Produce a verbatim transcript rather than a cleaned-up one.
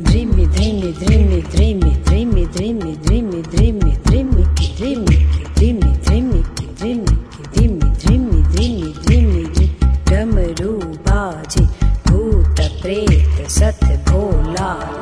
Dreamy, dreamy, dreamy, dreamy, dreamy, dreamy, dreamy, dreamy, dreamy, dreamy, dreamy, dreamy, dreamy, dreamy, dreamy, dreamy, dreamy, डमरू बाजे भूत प्रेत सत भोला